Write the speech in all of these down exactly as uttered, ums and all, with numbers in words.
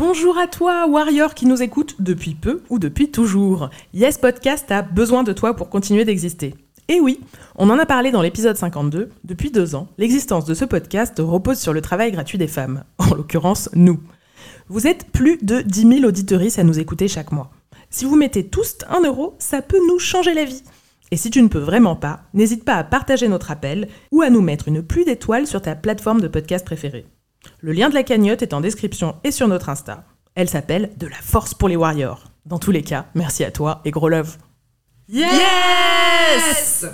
Bonjour à toi, Warrior qui nous écoute depuis peu ou depuis toujours. Yes Podcast a besoin de toi pour continuer d'exister. Et oui, on en a parlé dans l'épisode cinquante-deux, depuis deux ans, l'existence de ce podcast repose sur le travail gratuit des femmes, en l'occurrence nous. Vous êtes plus de dix mille auditeuristes à nous écouter chaque mois. Si vous mettez tous un euro, ça peut nous changer la vie. Et si tu ne peux vraiment pas, n'hésite pas à partager notre appel ou à nous mettre une pluie d'étoiles sur ta plateforme de podcast préférée. Le lien de la cagnotte est en description et sur notre Insta. Elle s'appelle « De la force pour les Warriors ». Dans tous les cas, merci à toi et gros love. Yes! yes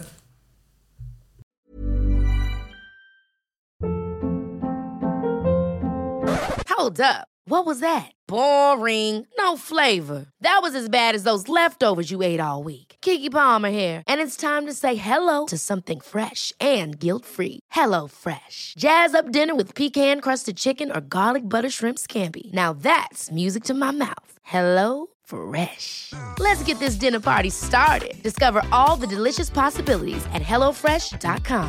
Hold up. What was that? Boring. No flavor. That was as bad as those leftovers you ate all week. Keke Palmer here, and it's time to say hello to something fresh and guilt-free. Hello Fresh. Jazz up dinner with pecan-crusted chicken or garlic butter shrimp scampi. Now that's music to my mouth. Hello Fresh. Let's get this dinner party started. Discover all the delicious possibilities at hello fresh dot com.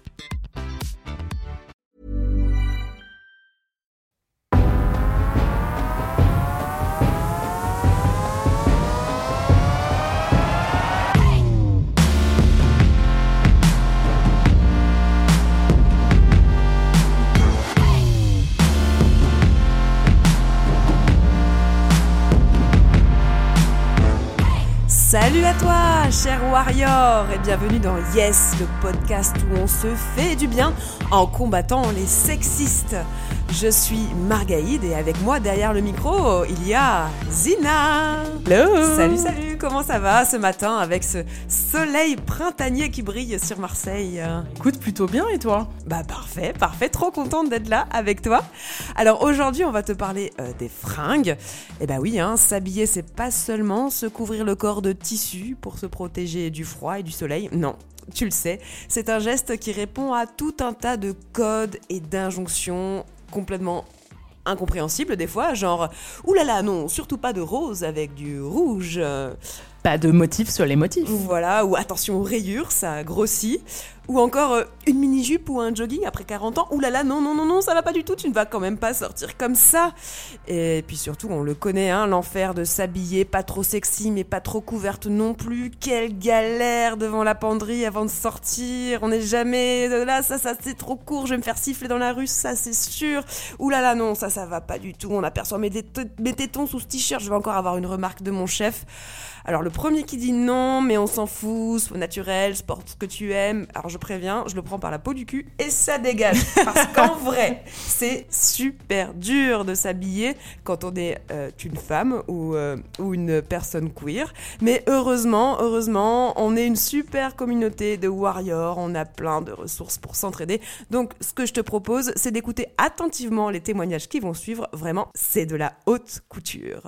Salut à toi, cher Warrior, et bienvenue dans Yes, le podcast où on se fait du bien en combattant les sexistes. Je suis Margaïde et avec moi derrière le micro, il y a Zina. Hello. Salut, salut, comment ça va ce matin avec ce soleil printanier qui brille sur Marseille? Écoute, plutôt bien et toi? Bah parfait, parfait, trop contente d'être là avec toi. Alors aujourd'hui, on va te parler euh, des fringues. Et bah oui, hein, s'habiller, c'est pas seulement se couvrir le corps de tissu pour se protéger du froid et du soleil, non. Tu le sais, c'est un geste qui répond à tout un tas de codes et d'injonctions complètement incompréhensibles des fois, genre « Oulala, non, surtout pas de rose avec du rouge !» Pas de motifs sur les motifs. Voilà, ou attention aux rayures, ça grossit. Ou encore euh, une mini-jupe ou un jogging après quarante ans. Ouh là là, non, non, non, non, ça va pas du tout, tu ne vas quand même pas sortir comme ça. Et puis surtout, on le connaît, hein, l'enfer de s'habiller, pas trop sexy, mais pas trop couverte non plus. Quelle galère devant la penderie avant de sortir. On n'est jamais là, ça, ça, c'est trop court, je vais me faire siffler dans la rue, ça, c'est sûr. Ouh là là, non, ça, ça va pas du tout. On aperçoit mes, t- mes tétons sous ce t-shirt, je vais encore avoir une remarque de mon chef. Alors le premier qui dit non, mais on s'en fout, sois naturel, porte ce que tu aimes. Alors je préviens, je le prends par la peau du cul et ça dégage. Parce qu'en vrai, c'est super dur de s'habiller quand on est euh, une femme ou, euh, ou une personne queer. Mais heureusement, heureusement, on est une super communauté de warriors, on a plein de ressources pour s'entraider. Donc ce que je te propose, c'est d'écouter attentivement les témoignages qui vont suivre. Vraiment, c'est de la haute couture.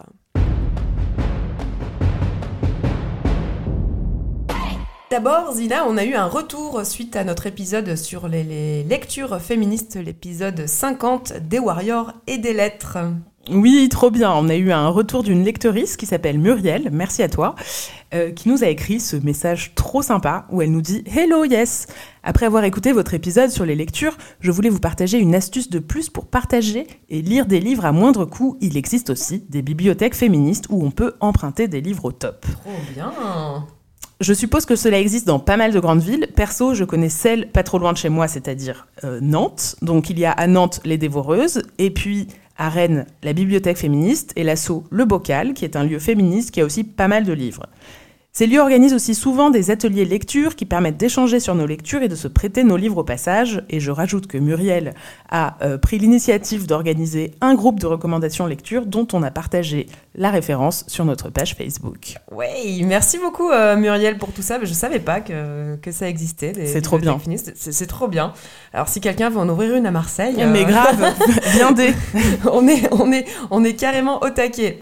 D'abord, Zina, on a eu un retour suite à notre épisode sur les, les lectures féministes, l'épisode cinquante des Warriors et des lettres. Oui, trop bien. On a eu un retour d'une lectrice qui s'appelle Muriel, merci à toi, euh, qui nous a écrit ce message trop sympa où elle nous dit « Hello, yes !» Après avoir écouté votre épisode sur les lectures, je voulais vous partager une astuce de plus pour partager et lire des livres à moindre coût. Il existe aussi des bibliothèques féministes où on peut emprunter des livres au top. Trop bien. Je suppose que cela existe dans pas mal de grandes villes. Perso, je connais celle pas trop loin de chez moi, c'est-à-dire euh, Nantes. Donc il y a à Nantes les Dévoreuses, et puis à Rennes la bibliothèque féministe, et l'asso Le Bocal, qui est un lieu féministe qui a aussi pas mal de livres. Ces lieux organisent aussi souvent des ateliers lecture qui permettent d'échanger sur nos lectures et de se prêter nos livres au passage. Et je rajoute que Muriel a euh, pris l'initiative d'organiser un groupe de recommandations lecture dont on a partagé la référence sur notre page Facebook. Oui, merci beaucoup euh, Muriel pour tout ça. Je ne savais pas que, que ça existait. Des c'est trop bien. C'est, c'est trop bien. Alors si quelqu'un veut en ouvrir une à Marseille... Euh... Mais grave, viendez. on, est, on, est, on est carrément au taquet.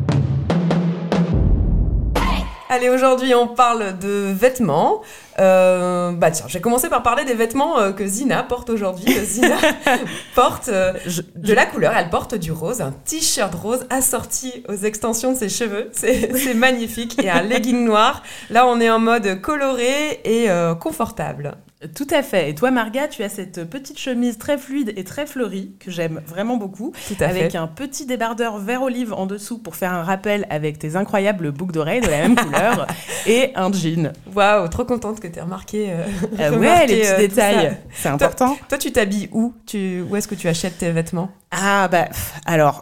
Allez, aujourd'hui, on parle de vêtements. Euh, bah tiens, je vais commencer par parler des vêtements euh, que Zina porte aujourd'hui. Zina porte euh, je, de la couleur, elle porte du rose, un t-shirt rose assorti aux extensions de ses cheveux. C'est, c'est magnifique. Et un legging noir. Là, on est en mode coloré et euh, confortable. Tout à fait. Et toi, Marga, tu as cette petite chemise très fluide et très fleurie que j'aime vraiment beaucoup, Tout à avec fait. un petit débardeur vert olive en dessous pour faire un rappel avec tes incroyables boucles d'oreilles de la même couleur et un jean. Waouh, trop contente que tu aies remarqué. Euh, Euh, ouais, remarqué, les petits euh, tout détails, ça. c'est important. Toi, toi, tu t'habilles où tu, Où est-ce que tu achètes tes vêtements? Ah bah, pff, alors,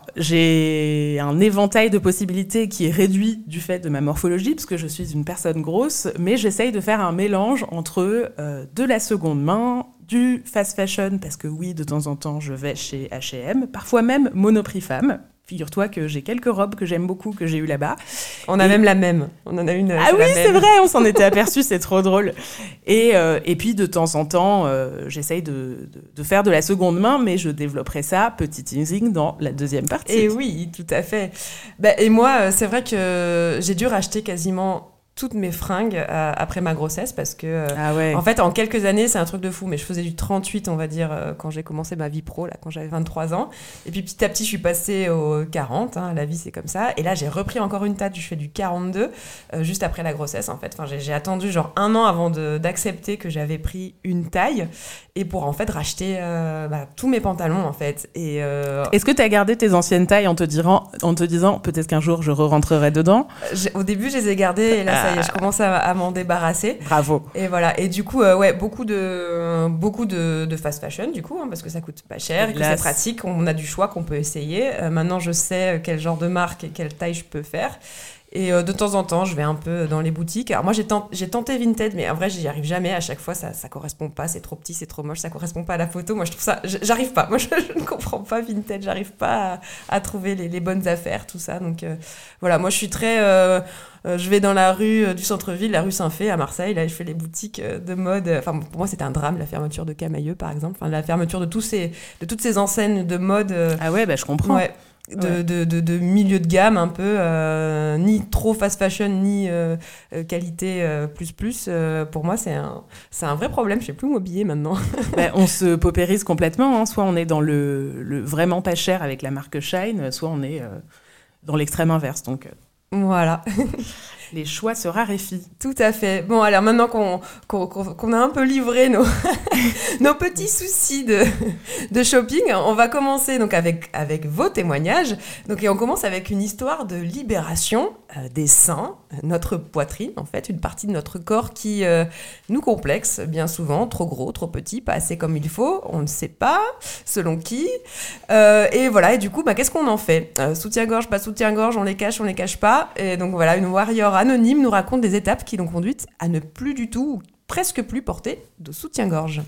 j'ai un éventail de possibilités qui est réduit du fait de ma morphologie, parce que je suis une personne grosse, mais j'essaye de faire un mélange entre euh, de la seconde main, du fast fashion, parce que oui, de temps en temps, je vais chez H et M, parfois même Monoprix Femme. Figure-toi que j'ai quelques robes que j'aime beaucoup, que j'ai eues là-bas. On a Et... même la même. On en a une. Ah oui, la c'est même. vrai, on s'en était aperçu, c'est trop drôle. Et, euh, et puis, de temps en temps, euh, j'essaye de, de, de faire de la seconde main, mais je développerai ça, petit teasing, dans la deuxième partie. Et oui, tout à fait. Bah, et moi, c'est vrai que j'ai dû racheter quasiment toutes mes fringues euh, après ma grossesse parce que, euh, Ah ouais. en fait, en quelques années, c'est un truc de fou, mais je faisais du trente-huit, on va dire, euh, quand j'ai commencé ma vie pro, là, quand j'avais vingt-trois ans. Et puis petit à petit, je suis passée aux quarante, hein, la vie, c'est comme ça. Et là, j'ai repris encore une taille, je fais du quarante-deux, euh, juste après la grossesse, en fait. Enfin, j'ai, j'ai attendu genre un an avant de, d'accepter que j'avais pris une taille et pour, en fait, racheter euh, bah, tous mes pantalons, en fait. Et, euh, Est-ce que tu as gardé tes anciennes tailles en te, dirant, en te disant peut-être qu'un jour je re-rentrerai dedans? j'ai- au début, je les ai gardées et là, ça y est, je commence à, à m'en débarrasser. Bravo. Et voilà. Et du coup, euh, ouais, beaucoup de, beaucoup de, de fast fashion, du coup, hein, parce que ça coûte pas cher et que Hélas. c'est pratique. On a du choix qu'on peut essayer. Euh, maintenant, je sais quel genre de marque et quelle taille je peux faire. Et euh, de temps en temps, je vais un peu dans les boutiques. Alors moi, j'ai, tent- j'ai tenté Vinted, mais en vrai, j'y arrive jamais. À chaque fois, ça, ça correspond pas. C'est trop petit, c'est trop moche, ça correspond pas à la photo. Moi, je trouve ça, j- j'arrive pas. Moi, je, je ne comprends pas Vinted. J'arrive pas à, à trouver les, les bonnes affaires, tout ça. Donc euh, voilà, moi, je suis très. Euh, euh, je vais dans la rue euh, du centre-ville, la rue Saint-Fé à Marseille. Là, je fais les boutiques euh, de mode. Enfin, pour moi, c'était un drame, la fermeture de Camaïeu, par exemple. Enfin, la fermeture de tous ces, de toutes ces enseignes de mode. euh, Ah ouais, bah, je comprends. Ouais. De, Ouais. de, de, de milieu de gamme un peu, euh, ni trop fast fashion, ni euh, euh, qualité euh, plus plus. Euh, pour moi, c'est un, c'est un vrai problème. Je sais plus où m'habiller maintenant. Bah, on se paupérise complètement. Hein. Soit on est dans le, le vraiment pas cher avec la marque Shine, soit on est euh, dans l'extrême inverse. Donc, euh, Voilà, les choix se raréfient. tout à fait. Bon, alors maintenant qu'on, qu'on, qu'on, qu'on a un peu livré nos, nos petits soucis de, de shopping, on va commencer donc avec, avec vos témoignages. Donc, et on commence avec une histoire de libération euh, des seins, notre poitrine en fait, une partie de notre corps qui euh, nous complexe bien souvent, trop gros, trop petit, pas assez comme il faut, on ne sait pas, selon qui. Euh, et voilà, et du coup, bah, qu'est-ce qu'on en fait euh, Soutien-gorge, pas soutien-gorge, on les cache, on les cache pas. Et donc voilà, une warrior anonyme nous raconte des étapes qui l'ont conduite à ne plus du tout, ou presque plus porter de soutien-gorge.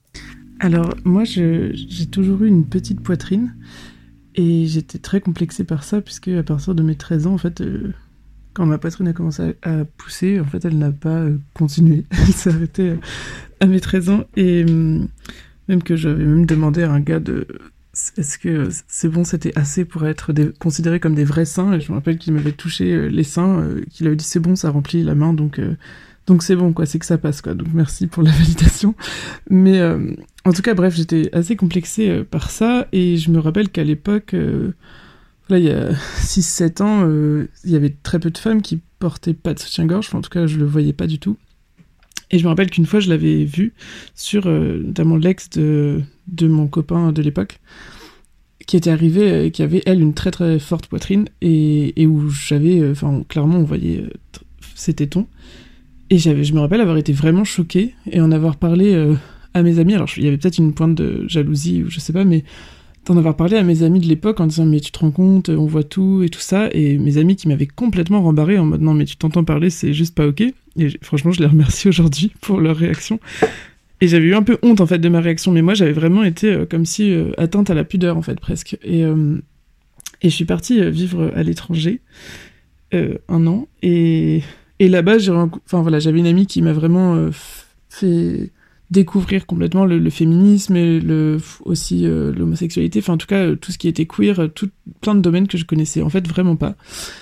Alors, moi, je- j'ai toujours eu une petite poitrine et j'étais très complexée par ça, puisque à partir de mes treize ans, en fait, euh, quand ma poitrine a commencé à, à pousser, en fait, elle n'a pas euh, continué. Elle s'est arrêtée euh, à mes treize ans. Et euh, même que j'avais même demandé à un gars de... Est-ce que c'est bon, c'était assez pour être des- considéré comme des vrais seins? Et je me rappelle qu'il m'avait touché euh, les seins, euh, qu'il avait dit c'est bon, ça remplit la main, donc... euh, Donc c'est bon, quoi, c'est que ça passe, quoi. Donc merci pour la validation. Mais euh, en tout cas, bref, j'étais assez complexée euh, par ça. Et je me rappelle qu'à l'époque, euh, là, il y a six sept ans, euh, il y avait très peu de femmes qui portaient pas de soutien-gorge. Enfin, en tout cas, je le voyais pas du tout. Et je me rappelle qu'une fois, je l'avais vu sur, euh, notamment l'ex de, de mon copain de l'époque, qui était arrivé, euh, qui avait, elle, une très très forte poitrine. Et, et où j'avais, euh, enfin, clairement, on voyait euh, t- ses tétons. Et j'avais, je me rappelle avoir été vraiment choquée et en avoir parlé euh, à mes amis. Alors, il y avait peut-être une pointe de jalousie ou je sais pas, mais d'en avoir parlé à mes amis de l'époque en disant « Mais tu te rends compte, on voit tout et tout ça ». Et mes amis qui m'avaient complètement rembarré en mode « Non, mais tu t'entends parler, c'est juste pas ok ». Et j- franchement, je les remercie aujourd'hui pour leur réaction. Et j'avais eu un peu honte, en fait, de ma réaction. Mais moi, j'avais vraiment été euh, comme si euh, atteinte à la pudeur, en fait, presque. Et, euh, et je suis partie euh, vivre à l'étranger euh, un an. Et... Et là-bas, j'ai renco- enfin, voilà, j'avais une amie qui m'a vraiment euh, f- fait découvrir complètement le, le féminisme et le, aussi euh, l'homosexualité, enfin en tout cas euh, tout ce qui était queer, euh, tout, plein de domaines que je connaissais en fait vraiment pas.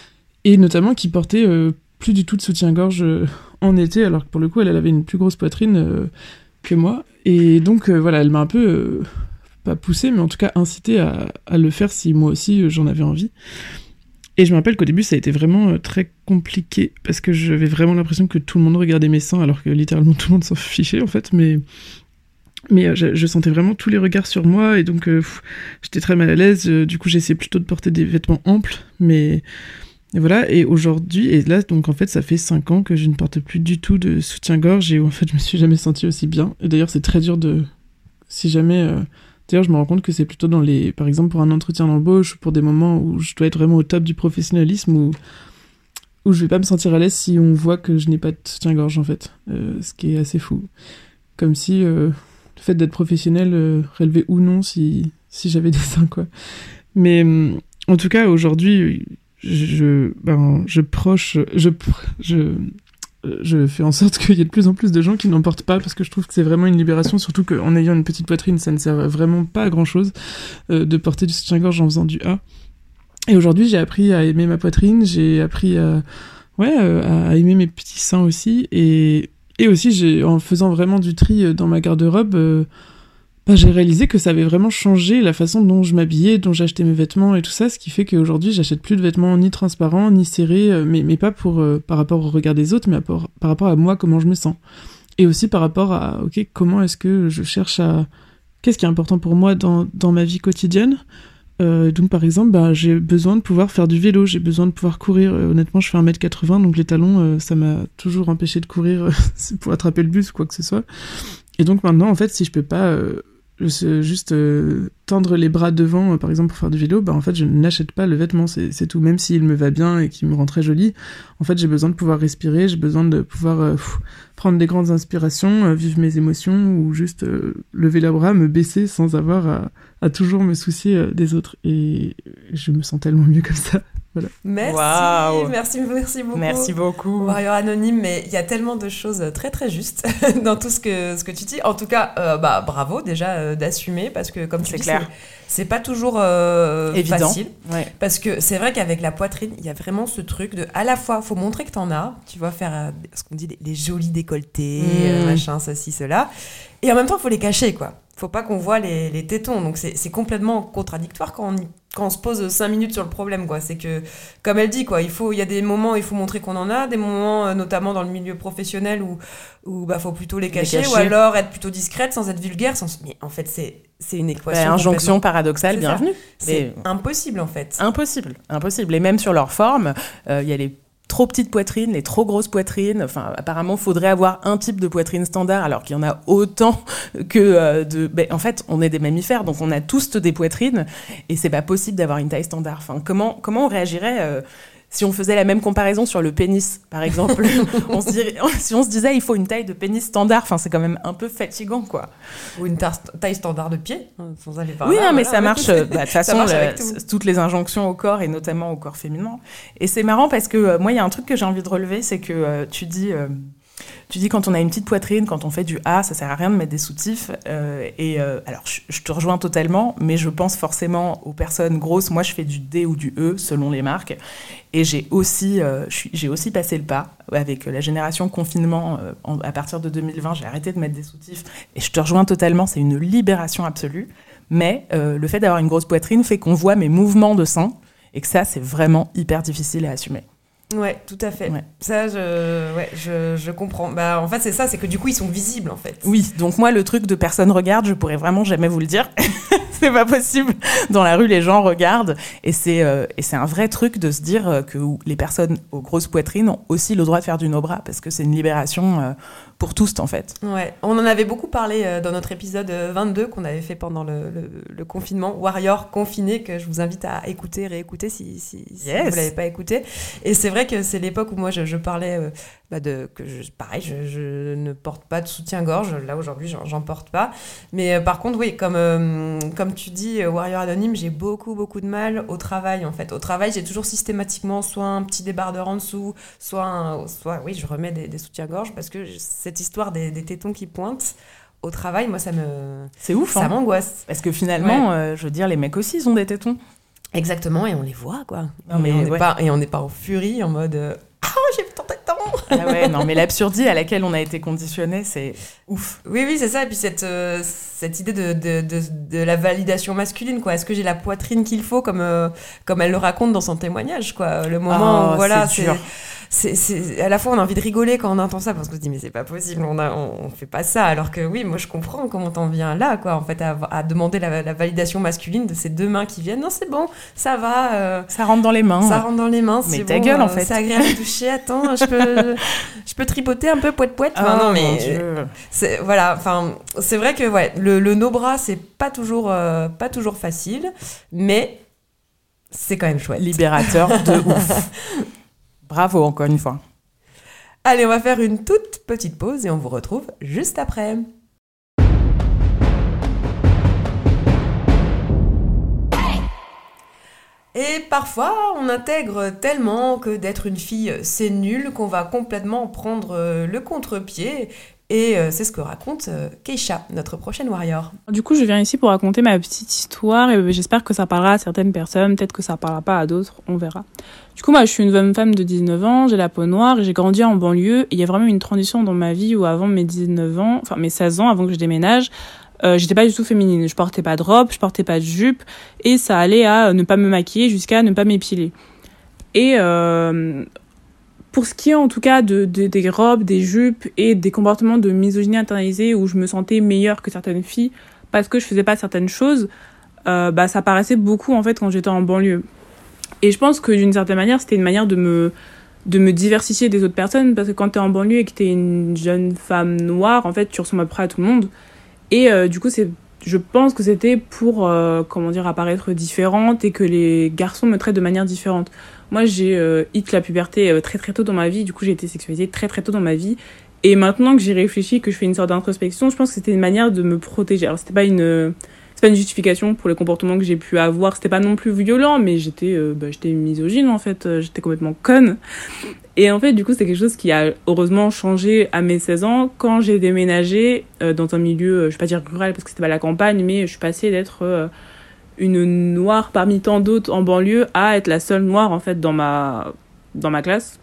Et notamment qui portait euh, plus du tout de soutien-gorge euh, en été, alors que pour le coup elle, elle avait une plus grosse poitrine euh, que moi. Et donc euh, voilà, elle m'a un peu, euh, pas poussée, mais en tout cas incitée à, à le faire si moi aussi euh, j'en avais envie. Et je me rappelle qu'au début, ça a été vraiment euh, très compliqué, parce que j'avais vraiment l'impression que tout le monde regardait mes seins, alors que littéralement tout le monde s'en fichait, en fait, mais... Mais euh, je, je sentais vraiment tous les regards sur moi, et donc euh, pff, j'étais très mal à l'aise. Euh, du coup, j'essayais plutôt de porter des vêtements amples, mais et voilà. Et aujourd'hui, et là, donc en fait, ça fait cinq ans que je ne porte plus du tout de soutien-gorge, et en fait, je me suis jamais sentie aussi bien. Et d'ailleurs, c'est très dur de, si jamais. Euh... D'ailleurs, je me rends compte que c'est plutôt dans les, par exemple, pour un entretien d'embauche, ou pour des moments où je dois être vraiment au top du professionnalisme, où où je vais pas me sentir à l'aise si on voit que je n'ai pas de soutien-gorge, en fait, euh, ce qui est assez fou. Comme si euh... le fait d'être professionnel euh, relevait ou non si, si j'avais des seins, quoi. Mais euh, en tout cas, aujourd'hui, je, ben, je proche, je, je, je fais en sorte qu'il y ait de plus en plus de gens qui n'en portent pas, parce que je trouve que c'est vraiment une libération, surtout qu'en ayant une petite poitrine, ça ne sert vraiment pas à grand-chose euh, de porter du soutien-gorge en faisant du A. Et aujourd'hui, j'ai appris à aimer ma poitrine, j'ai appris à, ouais, euh, à aimer mes petits seins aussi, et... Et aussi, j'ai, en faisant vraiment du tri dans ma garde-robe, euh, bah, j'ai réalisé que ça avait vraiment changé la façon dont je m'habillais, dont j'achetais mes vêtements et tout ça, ce qui fait qu'aujourd'hui, j'achète plus de vêtements ni transparents, ni serrés, euh, mais, mais pas pour, euh, par rapport au regard des autres, mais par, par rapport à moi, comment je me sens. Et aussi par rapport à, ok, comment est-ce que je cherche à... Qu'est-ce qui est important pour moi dans, dans ma vie quotidienne ? Euh, donc par exemple, bah, j'ai besoin de pouvoir faire du vélo, j'ai besoin de pouvoir courir. Euh, honnêtement, je fais un mètre quatre-vingts, donc les talons, euh, ça m'a toujours empêché de courir euh, pour attraper le bus ou quoi que ce soit. Et donc maintenant, en fait, si je peux pas euh, juste euh, tendre les bras devant, euh, par exemple, pour faire du vélo, bah en fait, je n'achète pas le vêtement, c'est, c'est tout. Même s'il me va bien et qu'il me rend très jolie, en fait, j'ai besoin de pouvoir respirer, j'ai besoin de pouvoir euh, pff, prendre des grandes inspirations, euh, vivre mes émotions, ou juste euh, lever les bras, me baisser sans avoir à... à toujours me soucier euh, des autres, et je me sens tellement mieux comme ça. Voilà. Merci, Wow. merci, merci beaucoup. Merci beaucoup. Warrior Anonyme, mais il y a tellement de choses très très justes dans tout ce que, ce que tu dis. En tout cas, euh, bah, bravo déjà euh, d'assumer, parce que comme tu C'est dis, clair. c'est, c'est pas toujours euh, Évident. facile. Ouais. Parce que c'est vrai qu'avec la poitrine, il y a vraiment ce truc de, à la fois, faut montrer que t'en as, tu vois, faire euh, ce qu'on dit, les, les jolis décolletés, Mmh. euh, machin, ceci, cela. Et en même temps, il faut les cacher, quoi. Faut pas qu'on voit les, les tétons. Donc c'est, c'est complètement contradictoire quand on, quand on se pose cinq minutes sur le problème, quoi. C'est que, comme elle dit, quoi, il faut, il y a des moments où il faut montrer qu'on en a, des moments, euh, notamment dans le milieu professionnel, où, où bah, faut plutôt les cacher, Les cacher. ou alors être plutôt discrète sans être vulgaire. Sans... Mais en fait, c'est, c'est une équation. Bah, injonction complètement- paradoxale, C'est ça. bienvenue. C'est Mais- impossible, en fait. Impossible, impossible. Et même sur leur forme, il euh, y a les trop petites poitrines, les trop grosses poitrines. Enfin, apparemment, faudrait avoir un type de poitrine standard, alors qu'il y en a autant que euh, de... Ben, en fait, on est des mammifères, donc on a tous des poitrines, et c'est pas possible d'avoir une taille standard. Enfin, comment, comment on réagirait euh, si on faisait la même comparaison sur le pénis, par exemple? on se dirait, si on se disait, il faut une taille de pénis standard, enfin, c'est quand même un peu fatigant, quoi. Ou une tar- taille standard de pied, hein, sans aller par Oui, là. non, mais voilà. ça marche. euh, bah, De toute façon, marche le- avec tout. c- toutes les injonctions au corps, et notamment au corps féminin. Et c'est marrant parce que euh, moi, il y a un truc que j'ai envie de relever, c'est que euh, tu dis... euh, Tu dis quand on a une petite poitrine, quand on fait du A, ça sert à rien de mettre des soutifs. Euh, et euh, alors, je, je te rejoins totalement, mais je pense forcément aux personnes grosses. Moi, je fais du D ou du E selon les marques. Et j'ai aussi, euh, je suis- j'ai aussi passé le pas avec la génération confinement. Euh, en- à partir de deux mille vingt, j'ai arrêté de mettre des soutifs. Et je te rejoins totalement, c'est une libération absolue. Mais euh, le fait d'avoir une grosse poitrine fait qu'on voit mes mouvements de sein. Et que ça, c'est vraiment hyper difficile à assumer. Ouais, tout à fait. Ouais. Ça, je, ouais, je, je comprends. Bah, en fait, c'est ça, c'est que du coup, ils sont visibles, en fait. Oui, donc moi, le truc de personne regarde, je pourrais vraiment jamais vous le dire. C'est pas possible. Dans la rue, les gens regardent. Et c'est, euh, et c'est un vrai truc de se dire euh, que les personnes aux grosses poitrines ont aussi le droit de faire du no-bras, parce que c'est une libération euh, pour tous, en fait. Ouais, on en avait beaucoup parlé euh, dans notre épisode euh, vingt-deux qu'on avait fait pendant le, le, le confinement, Warrior confiné, que je vous invite à écouter, réécouter si, si, si Yes. vous l'avez pas écouté. Et c'est vrai que c'est l'époque où moi je, je parlais euh, bah de que je, pareil, je, je ne porte pas de soutien-gorge. Là aujourd'hui, j'en, j'en porte pas. Mais euh, par contre, oui, comme euh, comme tu dis, euh, Warrior Anonyme, j'ai beaucoup beaucoup de mal au travail en fait. Au travail, j'ai toujours systématiquement soit un petit débardeur en dessous, soit un, soit oui, je remets des, des soutiens-gorge parce que cette histoire des, des tétons qui pointent au travail, moi ça me C'est ouf, ça hein. m'angoisse. Parce que finalement, euh, je veux dire, les mecs aussi, ils ont des tétons. Exactement, et on les voit quoi. Non, mais et on n'est ouais. pas et on n'est pas en furie en mode euh, ah j'ai tenté. attends. Ah ouais, non, mais l'absurdie à laquelle on a été conditionné, c'est ouf. Oui, oui, c'est ça. Et puis cette, euh, cette idée de, de, de, de la validation masculine, quoi. Est-ce que j'ai la poitrine qu'il faut, comme, euh, comme elle le raconte dans son témoignage, quoi. Le moment Oh, où, voilà, c'est c'est... dur. C'est, c'est, à la fois on a envie de rigoler quand on entend ça parce qu'on se dit mais c'est pas possible, on, a, on, on fait pas ça, alors que oui, moi je comprends comment t'en viens là, quoi, en fait, à, à demander la, la validation masculine de ces deux mains qui viennent. Non, c'est bon, ça va, euh, Ça rentre dans les mains. ça rentre dans les mains, Mais c'est ta bon, gueule, en euh, fait. c'est agréable de toucher, attends, je peux, je peux tripoter un peu, poète poète. Enfin, Oh, non, mais mon Dieu. c'est, voilà, enfin, c'est vrai que ouais, le, le no bras c'est pas toujours, euh, pas toujours facile, mais c'est quand même chouette. Libérateur de ouf. Bravo, encore une fois. Allez, on va faire une toute petite pause et on vous retrouve juste après. Et parfois, on intègre tellement que d'être une fille, c'est nul, qu'on va complètement prendre le contre-pied. Et c'est ce que raconte Keisha, notre prochaine warrior. Du coup, je viens ici pour raconter ma petite histoire et j'espère que ça parlera à certaines personnes, peut-être que ça parlera pas à d'autres, on verra. Du coup, moi, je suis une jeune femme de dix-neuf ans, j'ai la peau noire et j'ai grandi en banlieue. Et il y a vraiment une transition dans ma vie où avant mes dix-neuf ans, enfin mes seize ans, avant que je déménage, euh, j'étais pas du tout féminine. Je portais pas de robe, je portais pas de jupe et ça allait à ne pas me maquiller jusqu'à ne pas m'épiler. Et... Euh, Pour ce qui est en tout cas de, de, des robes, des jupes et des comportements de misogynie internalisée où je me sentais meilleure que certaines filles parce que je faisais pas certaines choses, euh, bah ça paraissait beaucoup en fait quand j'étais en banlieue. Et je pense que d'une certaine manière c'était une manière de me de me diversifier des autres personnes parce que quand t'es en banlieue et que t'es une jeune femme noire, en fait tu ressembles à peu près à tout le monde. Et euh, du coup c'est je pense que c'était pour euh, comment dire apparaître différente et que les garçons me traitent de manière différente. Moi, j'ai euh, hit la puberté euh, très très tôt dans ma vie. Du coup, j'ai été sexualisée très très tôt dans ma vie. Et maintenant que j'ai réfléchi, que je fais une sorte d'introspection, je pense que c'était une manière de me protéger. Alors, c'était pas une, euh, c'est pas une justification pour les comportements que j'ai pu avoir. C'était pas non plus violent, mais j'étais, euh, bah, j'étais misogyne en fait. Euh, j'étais complètement conne. Et en fait, du coup, c'est quelque chose qui a heureusement changé à mes seize ans quand j'ai déménagé euh, dans un milieu, euh, je vais pas dire rural parce que c'était pas la campagne, mais je suis passée d'être euh, une noire parmi tant d'autres en banlieue à être la seule noire en fait dans ma dans ma classe.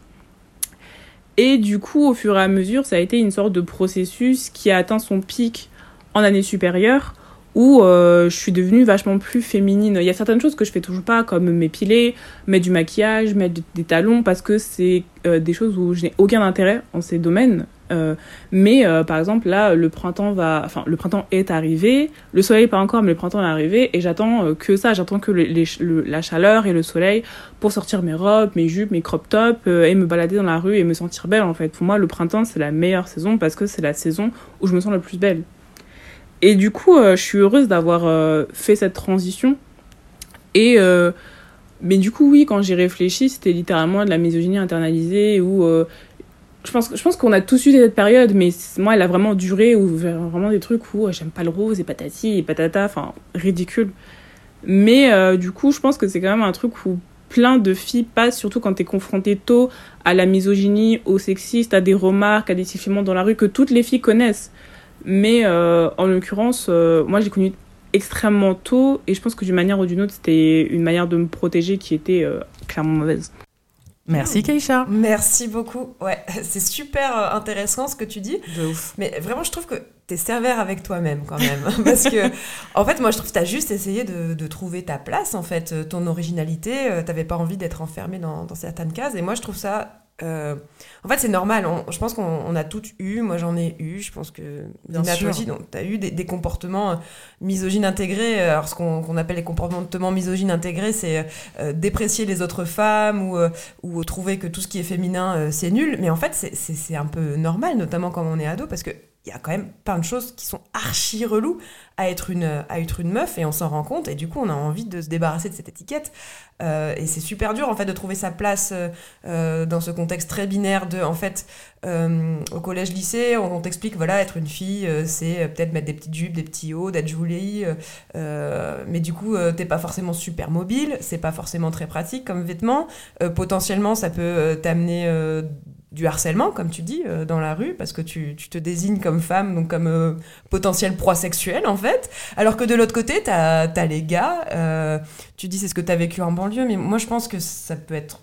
Et du coup, au fur et à mesure, ça a été une sorte de processus qui a atteint son pic en année supérieure où euh, je suis devenue vachement plus féminine. Il y a certaines choses que je fais toujours pas, comme m'épiler, mettre du maquillage, mettre des talons, parce que c'est euh, des choses où je n'ai aucun intérêt en ces domaines. Euh, mais euh, par exemple là le printemps va enfin le printemps est arrivé, le soleil pas encore mais le printemps est arrivé et j'attends euh, que ça, j'attends que le, les, le, la chaleur et le soleil pour sortir mes robes, mes jupes, mes crop tops euh, et me balader dans la rue et me sentir belle en fait. Pour moi le printemps c'est la meilleure saison parce que c'est la saison où je me sens le plus belle. Et du coup euh, je suis heureuse d'avoir euh, fait cette transition et euh, mais du coup oui quand j'y réfléchi c'était littéralement de la misogynie internalisée où euh, Je pense, je pense qu'on a tous eu cette période, mais moi, elle a vraiment duré, où vraiment des trucs où j'aime pas le rose, et patati, et patata, enfin, ridicule. Mais euh, du coup, je pense que c'est quand même un truc où plein de filles passent, surtout quand t'es confrontée tôt à la misogynie, au sexiste, à des remarques, à des sifflements dans la rue, que toutes les filles connaissent. Mais euh, en l'occurrence, euh, moi, j'ai connu extrêmement tôt, et je pense que d'une manière ou d'une autre, c'était une manière de me protéger qui était euh, clairement mauvaise. Merci Keisha. Merci beaucoup. Ouais, c'est super intéressant ce que tu dis. De ouf. Mais vraiment, je trouve que t'es sévère avec toi-même quand même. Parce que, en fait, moi, je trouve que t'as juste essayé de, de trouver ta place, en fait, ton originalité. T'avais pas envie d'être enfermée dans, dans certaines cases. Et moi, je trouve ça... Euh... En fait, c'est normal. On, je pense qu'on on a toutes eu. Moi, j'en ai eu. Je pense que Dina, toi aussi, donc t'as eu des, des comportements misogynes intégrés. Alors, ce qu'on, qu'on appelle les comportements misogynes intégrés, c'est euh, déprécier les autres femmes ou, euh, ou trouver que tout ce qui est féminin, euh, c'est nul. Mais en fait, c'est, c'est, c'est un peu normal, notamment quand on est ado, parce que il y a quand même plein de choses qui sont archi reloues à être une, à être une meuf et on s'en rend compte et du coup on a envie de se débarrasser de cette étiquette euh, et c'est super dur en fait de trouver sa place euh, dans ce contexte très binaire de en fait euh, au collège lycée on, on t'explique voilà être une fille euh, c'est peut-être mettre des petites jupes, des petits hauts, d'être jolie euh, mais du coup euh, t'es pas forcément super mobile, c'est pas forcément très pratique comme vêtement, euh, potentiellement ça peut euh, t'amener euh, du harcèlement, comme tu dis, euh, dans la rue, parce que tu, tu te désignes comme femme, donc comme euh, potentielle proie sexuelle, en fait. Alors que de l'autre côté, t'as, t'as les gars, euh, tu dis c'est ce que t'as vécu en banlieue, mais moi je pense que ça peut être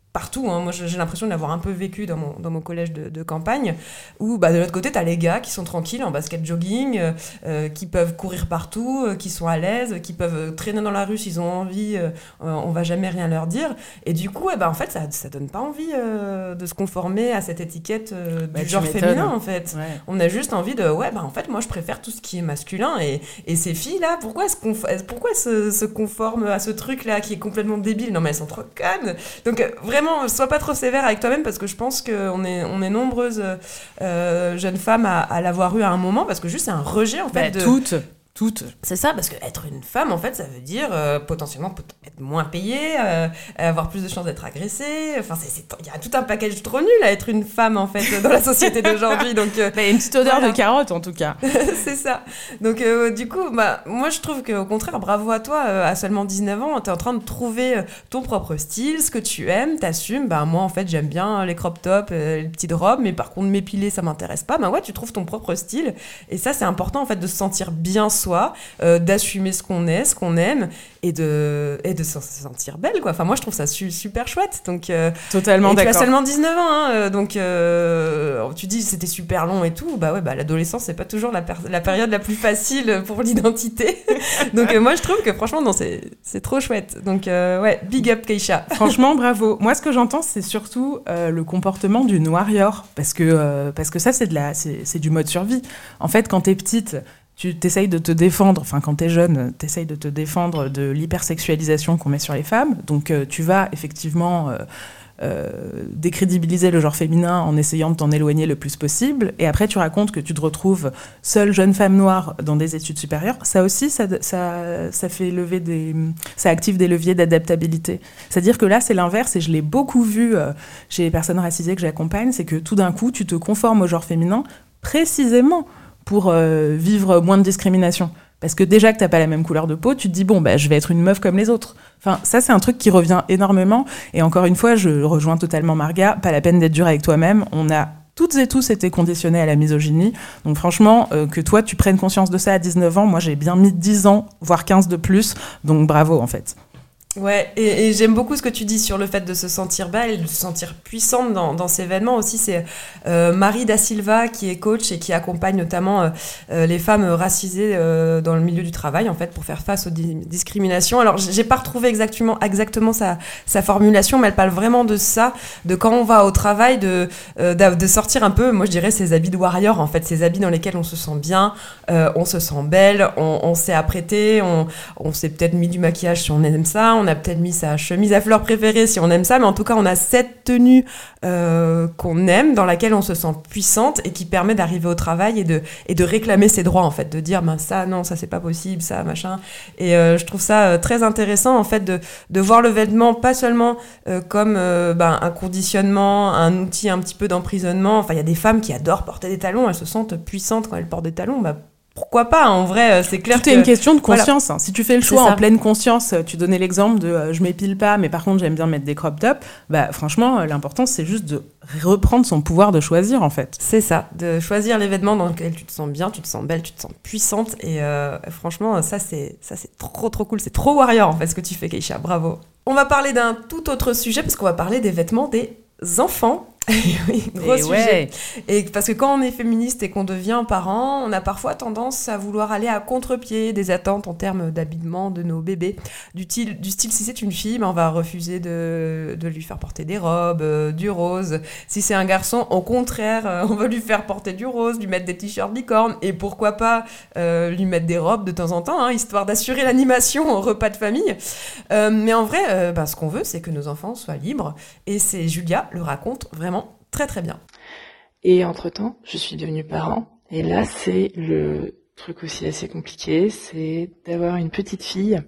partout, hein. Moi j'ai l'impression de l'avoir un peu vécu dans mon, dans mon collège de, de campagne, où bah, de l'autre côté t'as les gars qui sont tranquilles en basket jogging, euh, euh, qui peuvent courir partout, euh, qui sont à l'aise, qui peuvent traîner dans la rue s'ils ont envie, euh, on va jamais rien leur dire, et du coup eh ben, en fait ça, ça donne pas envie euh, de se conformer à cette étiquette euh, bah, du genre m'étonnes. féminin en fait. Ouais. On a juste envie de ouais bah en fait moi je préfère tout ce qui est masculin, et, et ces filles là pourquoi elles se, conf- pourquoi elles se, se conforment à ce truc là qui est complètement débile, non mais elles sont trop connes, donc euh, vraiment Vraiment, sois pas trop sévère avec toi-même, parce que je pense qu'on est, on est nombreuses euh, jeunes femmes à, à l'avoir eu à un moment, parce que juste c'est un rejet en fait. Bah, de... Toutes, toutes. C'est ça, parce qu'être une femme en fait, ça veut dire euh, potentiellement être moins payée, euh, avoir plus de chances d'être agressée. Enfin, il y a tout un package trop nul à être une femme en fait dans la société d'aujourd'hui. Donc, euh, bah, une petite odeur voilà. de carotte en tout cas. C'est ça. Donc, euh, du coup, bah, moi je trouve qu'au contraire, bravo à toi, euh, à seulement dix-neuf ans, t'es en train de trouver euh, ton propre style, ce que tu aimes, t'assumes. Bah, moi en fait, j'aime bien les crop tops, euh, les petites robes, mais par contre, m'épiler, ça m'intéresse pas. Bah, ouais, tu trouves ton propre style. Et ça, c'est important en fait de se sentir bien soi, euh, d'assumer ce qu'on est, ce qu'on aime, et de, et de se sentir belle, quoi. Enfin, moi je trouve ça su- super chouette. Donc, euh, Totalement et d'accord. tu as seulement dix-neuf ans, hein, donc euh, tu dis c'était super long et tout. Bah ouais, bah l'adolescence, c'est pas toujours la, per- la période la plus facile pour l'identité. Donc euh, moi je trouve que franchement, non, c'est, c'est trop chouette. Donc euh, ouais, big up Keisha. Franchement, bravo. Moi, ce que j'entends, c'est surtout euh, le comportement d'une warrior. Parce que, euh, parce que ça, c'est, de la, c'est, c'est du mode survie. En fait, quand t'es petite, tu t'essayes de te défendre, enfin quand t'es jeune, t'essayes de te défendre de l'hypersexualisation qu'on met sur les femmes. Donc euh, tu vas effectivement euh, euh, décrédibiliser le genre féminin en essayant de t'en éloigner le plus possible. Et après tu racontes que tu te retrouves seule jeune femme noire dans des études supérieures. Ça aussi, ça, ça, ça fait lever des, ça active des leviers d'adaptabilité. C'est-à-dire que là, c'est l'inverse, et je l'ai beaucoup vu euh, chez les personnes racisées que j'accompagne, c'est que tout d'un coup, tu te conformes au genre féminin précisément pour euh, vivre moins de discrimination. Parce que déjà que t'as pas la même couleur de peau, tu te dis, bon, bah, je vais être une meuf comme les autres. Enfin, ça, c'est un truc qui revient énormément. Et encore une fois, je rejoins totalement Marga, pas la peine d'être dur avec toi-même. On a toutes et tous été conditionnés à la misogynie. Donc franchement, euh, que toi, tu prennes conscience de ça à dix-neuf ans, moi, j'ai bien mis dix ans, voire quinze de plus. Donc bravo, en fait. Ouais, et, et j'aime beaucoup ce que tu dis sur le fait de se sentir belle et de se sentir puissante dans, dans ces événements aussi. C'est euh, Marie Da Silva qui est coach et qui accompagne notamment euh, euh, les femmes racisées euh, dans le milieu du travail, en fait, pour faire face aux di- discriminations. Alors, j'ai pas retrouvé exactement, exactement sa, sa formulation, mais elle parle vraiment de ça, de quand on va au travail, de, euh, de sortir un peu, moi je dirais, ces habits de warrior, en fait, ces habits dans lesquels on se sent bien, euh, on se sent belle, on, on s'est apprêté, on, on s'est peut-être mis du maquillage si on aime ça, on a peut-être mis sa chemise à fleurs préférée si on aime ça, mais en tout cas on a cette tenue euh, qu'on aime, dans laquelle on se sent puissante et qui permet d'arriver au travail et de, et de réclamer ses droits, en fait, de dire ben, ça non, ça c'est pas possible, ça machin. Et euh, je trouve ça euh, très intéressant, en fait, de, de voir le vêtement pas seulement euh, comme euh, ben, un conditionnement, un outil un petit peu d'emprisonnement. Enfin, il y a des femmes qui adorent porter des talons, elles se sentent puissantes quand elles portent des talons. Bah, pourquoi pas, en vrai, c'est clair. Tout que... est une question de conscience. Voilà. Si tu fais le choix en pleine conscience, tu donnais l'exemple de euh, je m'épile pas, mais par contre j'aime bien mettre des crop tops, bah franchement, l'important c'est juste de reprendre son pouvoir de choisir, en fait. C'est ça, de choisir les vêtements dans lesquels tu te sens bien, tu te sens belle, tu te sens puissante, et euh, franchement, ça c'est, ça c'est trop trop cool, c'est trop warrior en fait ce que tu fais, Keisha, bravo. On va parler d'un tout autre sujet, parce qu'on va parler des vêtements des enfants. Oui, gros et sujet. Ouais. Et parce que quand on est féministe et qu'on devient parent, on a parfois tendance à vouloir aller à contre-pied des attentes en termes d'habillement de nos bébés. Du, til, du style, si c'est une fille, ben on va refuser de, de lui faire porter des robes, euh, du rose. Si c'est un garçon, au contraire, euh, on va lui faire porter du rose, lui mettre des t-shirts licorne, et pourquoi pas euh, lui mettre des robes de temps en temps, hein, histoire d'assurer l'animation au repas de famille. Euh, mais en vrai, euh, ben, ce qu'on veut, c'est que nos enfants soient libres. Et c'est Julia le raconte vraiment très très bien. Et entre-temps, je suis devenue parent. Et là, c'est le truc aussi assez compliqué, c'est d'avoir une petite fille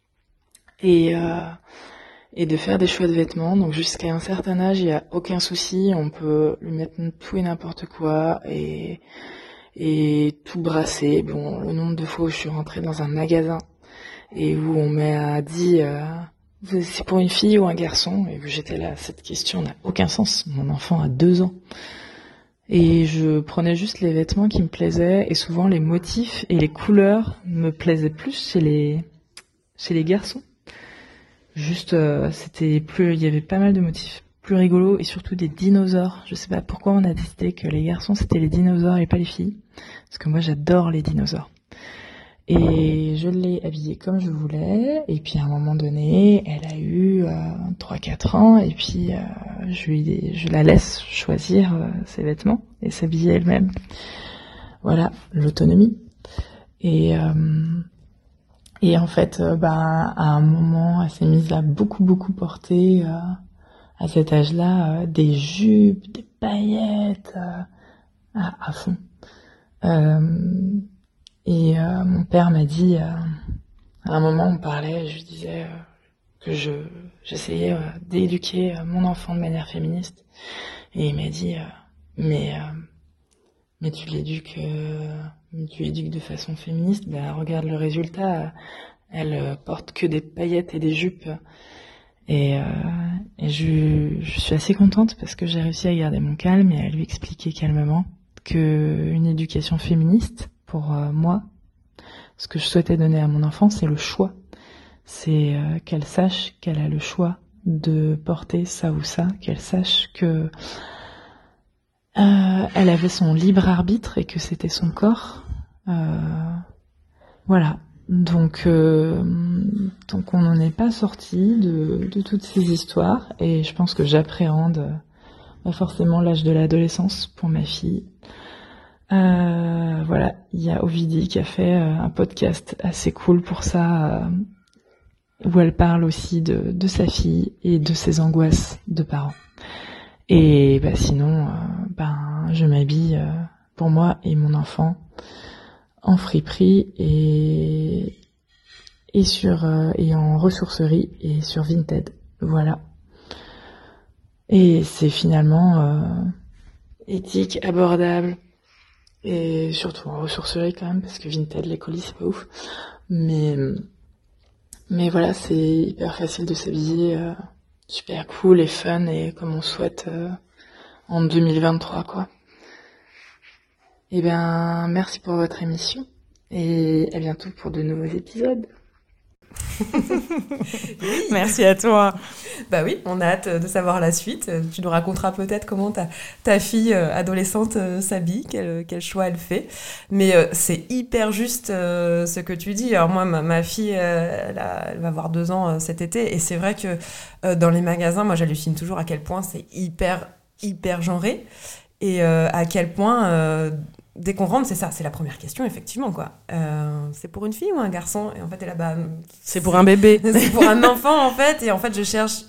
et, euh, et de faire des choix de vêtements. Donc jusqu'à un certain âge, il n'y a aucun souci, on peut lui mettre tout et n'importe quoi et, et tout brasser. Bon, le nombre de fois où je suis rentrée dans un magasin et où on m'a dit... Euh, c'est pour une fille ou un garçon? Et j'étais là, cette question n'a aucun sens. Mon enfant a deux ans. Et je prenais juste les vêtements qui me plaisaient, et souvent les motifs et les couleurs me plaisaient plus chez les, chez les garçons. Juste, euh, c'était plus, il y avait pas mal de motifs plus rigolo, et surtout des dinosaures. Je sais pas pourquoi on a décidé que les garçons c'était les dinosaures et pas les filles, parce que moi j'adore les dinosaures. Et je l'ai habillée comme je voulais, et puis à un moment donné, elle a eu euh, trois quatre ans, et puis euh, je, lui, je la laisse choisir euh, ses vêtements et s'habiller elle-même. Voilà, l'autonomie. Et, euh, et en fait, euh, bah, à un moment, elle s'est mise à beaucoup beaucoup porter, euh, à cet âge-là, euh, des jupes, des paillettes, euh, à, à fond. Euh, Et euh, mon père m'a dit, euh, à un moment on parlait, je lui disais euh, que je j'essayais euh, d'éduquer euh, mon enfant de manière féministe, et il m'a dit, euh, mais euh, mais tu l'éduques, euh, tu l'éduques de façon féministe, bah regarde le résultat, elle euh, porte que des paillettes et des jupes, et, euh, et je je suis assez contente parce que j'ai réussi à garder mon calme et à lui expliquer calmement que une éducation féministe, pour euh, moi, ce que je souhaitais donner à mon enfant, c'est le choix. C'est euh, qu'elle sache qu'elle a le choix de porter ça ou ça, qu'elle sache que euh, elle avait son libre arbitre et que c'était son corps. Euh, voilà. Donc, euh, donc on n'en est pas sorti de, de toutes ces histoires, et je pense que j'appréhende euh, forcément l'âge de l'adolescence pour ma fille. Euh, voilà, il y a Ovidie qui a fait euh, un podcast assez cool pour ça, euh, où elle parle aussi de, de sa fille et de ses angoisses de parents. Et bah, sinon, euh, ben, je m'habille euh, pour moi et mon enfant en friperie et, et, sur, euh, et en ressourcerie et sur Vinted. Voilà. Et c'est finalement euh, éthique, abordable. Et surtout en ressourcerie quand même, parce que Vinted, les colis, c'est pas ouf. Mais, mais voilà, c'est hyper facile de s'habiller, euh, super cool et fun, et comme on souhaite euh, en deux mille vingt-trois, quoi. Et ben, merci pour votre émission, et à bientôt pour de nouveaux épisodes. Oui. Merci à toi. Bah oui, on a hâte de savoir la suite. Tu nous raconteras peut-être comment ta, ta fille euh, adolescente euh, s'habille, quel, quel choix elle fait. Mais euh, c'est hyper juste euh, ce que tu dis. Alors moi, ma, ma fille, euh, elle, a, elle va avoir deux ans euh, cet été, et c'est vrai que euh, dans les magasins, moi j'hallucine toujours à quel point c'est hyper, hyper genré, et euh, à quel point... Euh, dès qu'on rentre, c'est ça, c'est la première question, effectivement, quoi. Euh, c'est pour une fille ou un garçon ? Et en fait, elle est là-bas. C'est pour un bébé. C'est pour un enfant, en fait. Et en fait, je cherche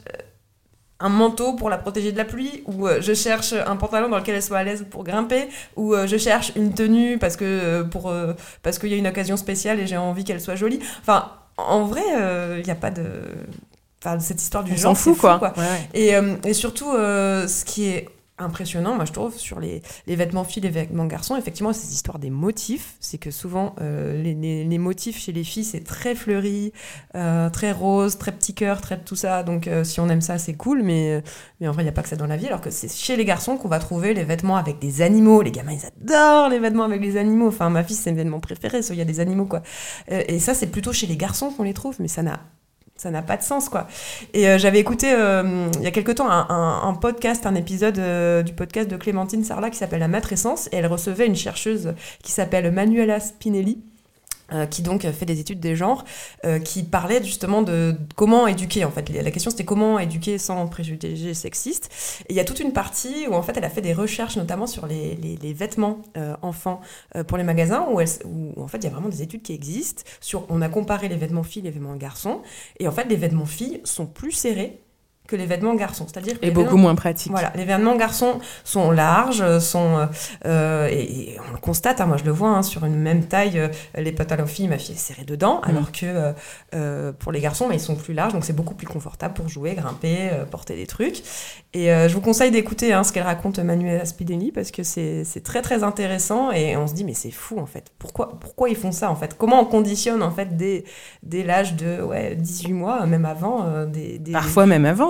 un manteau pour la protéger de la pluie, ou euh, je cherche un pantalon dans lequel elle soit à l'aise pour grimper, ou euh, je cherche une tenue parce que euh, pour euh, parce qu'il y a une occasion spéciale et j'ai envie qu'elle soit jolie. Enfin, en vrai, il euh, n'y a pas de. Enfin, cette histoire du On genre, s'en fout, c'est quoi. Fou, quoi. Ouais, ouais. Et, euh, et surtout, euh, ce qui est impressionnant, moi je trouve, sur les, les vêtements filles, les vêtements garçons, effectivement, ces histoires des motifs, c'est que souvent euh, les, les, les motifs chez les filles, c'est très fleuri, euh, très rose, très petit cœur, très tout ça, donc euh, si on aime ça, c'est cool, mais, mais en vrai, il n'y a pas que ça dans la vie, alors que c'est chez les garçons qu'on va trouver les vêtements avec des animaux. Les gamins, ils adorent les vêtements avec les animaux, enfin ma fille, c'est mes vêtements préférés, il y a des animaux, quoi. Euh, et ça, c'est plutôt chez les garçons qu'on les trouve, mais ça n'a ça n'a pas de sens, quoi. Et euh, j'avais écouté euh, il y a quelque temps un, un, un podcast, un épisode euh, du podcast de Clémentine Sarlat qui s'appelle La Matrescence, et elle recevait une chercheuse qui s'appelle Manuela Spinelli, Euh, qui donc fait des études des genres, euh, qui parlait justement de comment éduquer, en fait. La question, c'était comment éduquer sans préjugés sexistes. Et il y a toute une partie où, en fait, elle a fait des recherches, notamment sur les, les, les vêtements euh, enfants euh, pour les magasins, où, elle, où, en fait, il y a vraiment des études qui existent. Sur, on a comparé les vêtements filles et les vêtements garçons, et en fait, les vêtements filles sont plus serrés que les vêtements garçons, c'est-à-dire que Et beaucoup vêtements, moins pratique. Voilà, les vêtements garçons sont larges, sont euh, et, et on le constate, hein, moi je le vois, hein, sur une même taille, euh, les pantalons filles, ma fille est serrée dedans, mmh. alors que euh, euh, pour les garçons, bah, ils sont plus larges, donc c'est beaucoup plus confortable pour jouer, grimper, euh, porter des trucs. Et euh, je vous conseille d'écouter hein, ce qu'elle raconte Manuela Spinelli, parce que c'est, c'est très très intéressant, et on se dit mais c'est fou en fait, pourquoi, pourquoi ils font ça en fait, comment on conditionne en fait dès, dès l'âge de ouais, dix-huit mois, même avant, euh, des, des Parfois même avant.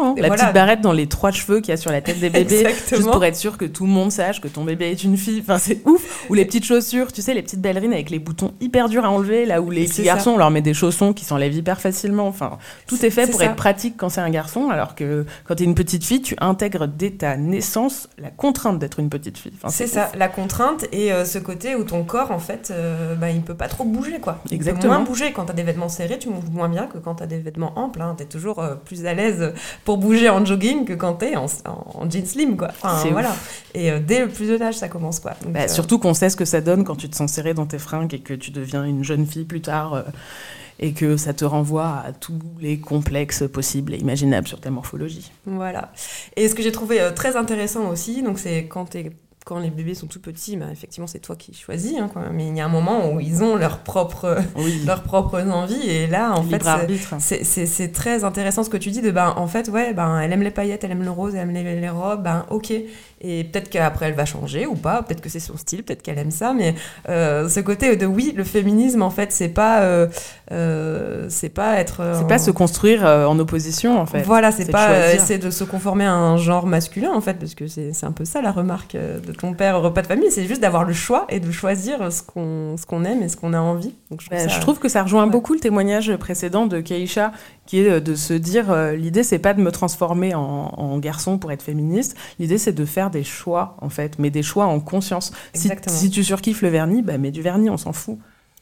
hein. La voilà. petite barrette dans les trois cheveux qu'il y a sur la tête des bébés, Exactement. juste pour être sûr que tout le monde sache que ton bébé est une fille. Enfin, c'est ouf. Ou les petites chaussures, tu sais, les petites ballerines avec les boutons hyper durs à enlever, là où les C'est petits garçons, ça. on leur met des chaussons qui s'enlèvent hyper facilement. Enfin, tout est fait c'est pour ça. être pratique quand c'est un garçon, alors que quand t'es une petite fille, tu intègres dès ta naissance la contrainte d'être une petite fille. Enfin, c'est ouf. ça, la contrainte et euh, ce côté où ton corps, en fait, euh, bah, il peut pas trop bouger, quoi. Il Exactement. peut moins bouger. Quand t'as des vêtements serrés, tu bouges moins bien que quand t'as des vêtements amples. Hein. T'es toujours euh, plus à l'aise pour bouger en jogging que quand t'es en, en, en jean slim, quoi. Enfin, C'est voilà. ouf. Et euh, dès le plus jeune âge, ça commence, quoi. Donc, Bah, euh, surtout qu'on sait ce que ça donne quand tu te sens serré dans tes fringues et que tu deviens une jeune fille plus tard euh, et que ça te renvoie à tous les complexes possibles et imaginables sur ta morphologie. Voilà. Et ce que j'ai trouvé euh, très intéressant aussi, donc c'est quand t'es quand les bébés sont tout petits, bah, effectivement, c'est toi qui choisis, hein, quoi. Mais il y a un moment où ils ont leurs propres, Oui. leurs propres envies, et là, en Libre fait, arbitre. c'est, c'est, c'est très intéressant ce que tu dis, de, ben, en fait, ouais, ben, elle aime les paillettes, elle aime le rose, elle aime les, les robes, ben, ok. Et peut-être qu'après, elle va changer ou pas, peut-être que c'est son style, peut-être qu'elle aime ça, mais euh, ce côté de, oui, le féminisme, en fait, c'est pas, euh, euh, c'est pas être... euh, C'est pas se construire euh, en opposition, en fait. Voilà, c'est, C'est de pas euh, choisir. essayer de se conformer à un genre masculin, en fait, parce que c'est, c'est un peu ça la remarque euh, de ton père au repas de famille, c'est juste d'avoir le choix et de choisir ce qu'on, ce qu'on aime et ce qu'on a envie. Donc, je, trouve Bah, ça- je trouve que ça rejoint ouais. beaucoup le témoignage précédent de Keisha, qui est de se dire euh, l'idée c'est pas de me transformer en, en garçon pour être féministe, l'idée c'est de faire des choix en fait, mais des choix en conscience. Si, Exactement. si tu surkiffes le vernis, bah mets du vernis, on s'en fout.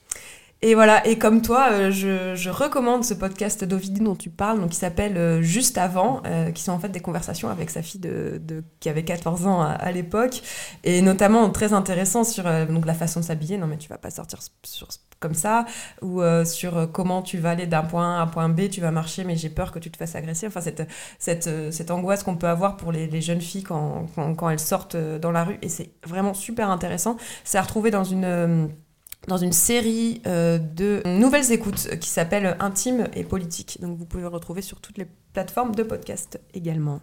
Et voilà, et comme toi, euh, je, je recommande ce podcast d'Ovidie dont tu parles, donc qui s'appelle euh, Juste avant, euh, qui sont en fait des conversations avec sa fille de, de, qui avait quatorze ans à, à l'époque, et notamment très intéressant sur euh, donc la façon de s'habiller. Non mais tu vas pas sortir sur, comme ça, ou euh, sur euh, comment tu vas aller d'un point A à un point B, tu vas marcher, mais j'ai peur que tu te fasses agresser. Enfin, cette, cette, euh, cette angoisse qu'on peut avoir pour les, les jeunes filles quand, quand, quand elles sortent euh, dans la rue, et c'est vraiment super intéressant. C'est à retrouver dans une... Euh, dans une série euh, de nouvelles écoutes qui s'appelle Intime et politique. Donc vous pouvez le retrouver sur toutes les plateformes de podcast également.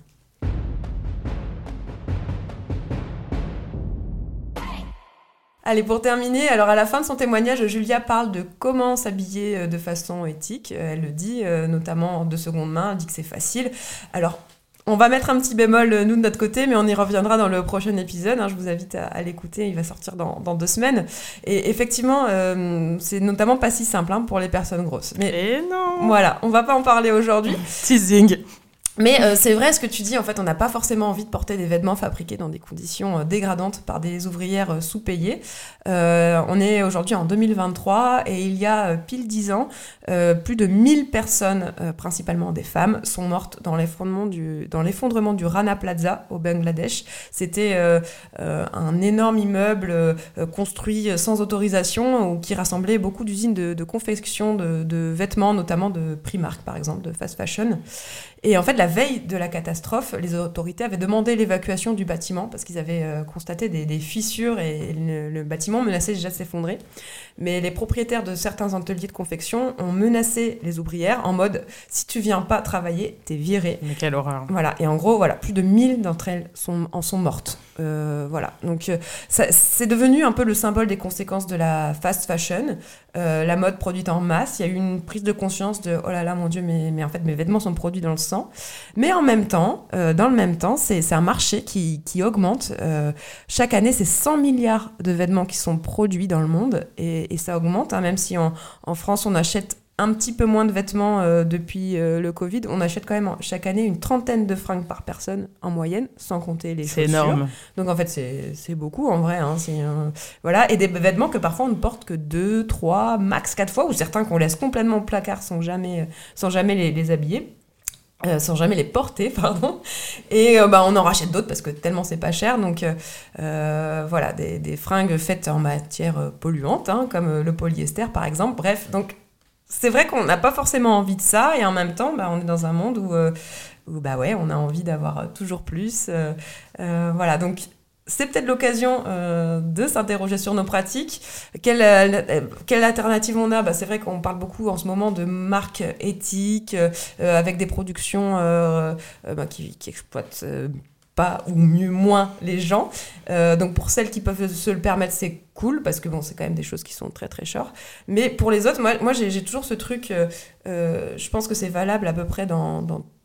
Allez, pour terminer, alors à la fin de son témoignage, Julia parle de comment s'habiller de façon éthique. Elle le dit, euh, notamment de seconde main, elle dit que c'est facile. Alors, on va mettre un petit bémol, nous, de notre côté, mais on y reviendra dans le prochain épisode. Hein, je vous invite à, à l'écouter, il va sortir dans, dans deux semaines. Et effectivement, euh, c'est notamment pas si simple hein, pour les personnes grosses. Mais Et non. voilà, on va pas en parler aujourd'hui. Teasing. Mais euh, c'est vrai ce que tu dis, en fait, on n'a pas forcément envie de porter des vêtements fabriqués dans des conditions euh, dégradantes par des ouvrières euh, sous-payées. Euh, on est aujourd'hui en deux mille vingt-trois et il y a euh, pile dix ans, euh, plus de mille personnes, euh, principalement des femmes, sont mortes dans l'effondrement du, dans l'effondrement du Rana Plaza au Bangladesh. C'était euh, euh, un énorme immeuble euh, construit sans autorisation où, qui rassemblait beaucoup d'usines de, de confection de, de vêtements, notamment de Primark par exemple, de fast fashion. Et en fait, la veille de la catastrophe, les autorités avaient demandé l'évacuation du bâtiment parce qu'ils avaient euh, constaté des, des fissures et le, le bâtiment menaçait déjà de s'effondrer. Mais les propriétaires de certains ateliers de confection ont menacé les ouvrières en mode « si tu viens pas travailler, t'es viré ». Mais quelle horreur. Voilà, et en gros, voilà, plus de mille d'entre elles sont, en sont mortes. Euh, voilà, donc euh, ça, c'est devenu un peu le symbole des conséquences de la fast fashion, euh, la mode produite en masse. Il y a eu une prise de conscience de « oh là là, mon Dieu, mais, mais en fait, mes vêtements sont produits dans le sang ». Mais en même temps, euh, dans le même temps, c'est, c'est un marché qui, qui augmente. Euh, chaque année, c'est cent milliards de vêtements qui sont produits dans le monde, et, et ça augmente, hein, même si en, en France, on achète un petit peu moins de vêtements euh, depuis euh, le Covid. On achète quand même chaque année une trentaine de fringues par personne en moyenne, sans compter les C'est chaussures. énorme. Donc en fait, c'est, c'est beaucoup en vrai. Hein, c'est, euh, voilà. Et des vêtements que parfois on ne porte que deux, trois, max quatre fois, ou certains qu'on laisse complètement au placard sans jamais, sans jamais les, les habiller. Euh, sans jamais les porter, pardon. Et euh, bah, on en rachète d'autres parce que tellement c'est pas cher. Donc euh, euh, voilà, des, des fringues faites en matière euh, polluante, hein, comme euh, le polyester par exemple. Bref, donc c'est vrai qu'on n'a pas forcément envie de ça, et en même temps, bah, on est dans un monde où, euh, où bah ouais, on a envie d'avoir toujours plus. Euh, euh, voilà, donc c'est peut-être l'occasion euh, de s'interroger sur nos pratiques. Quelle, euh, quelle alternative on a ? Bah, c'est vrai qu'on parle beaucoup en ce moment de marques éthiques, euh, avec des productions euh, euh, bah, qui, qui exploitent euh, pas ou mieux moins les gens. Euh, donc pour celles qui peuvent se le permettre, c'est cool, parce que bon, c'est quand même des choses qui sont très très chères. Mais pour les autres, moi, moi j'ai, j'ai toujours ce truc, euh, euh, je pense que c'est valable à peu près dans, dans